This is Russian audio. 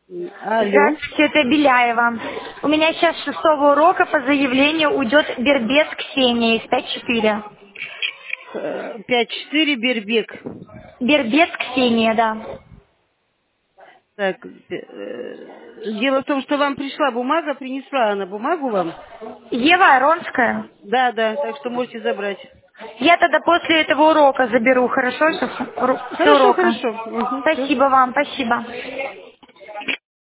Алло. Здравствуйте, это Беляева. У меня сейчас с 6-го урока по заявлению уйдет Бербец Ксения из 5-4. 5-4 Бербек. Бербец Ксения, да. Так, дело в том, что вам пришла бумага, принесла она бумагу вам. Ева Аронская. Да, да, так что можете забрать. Я тогда после этого урока заберу, хорошо? С Хорошо, урока. хорошо. Угу, все. Спасибо вам, спасибо.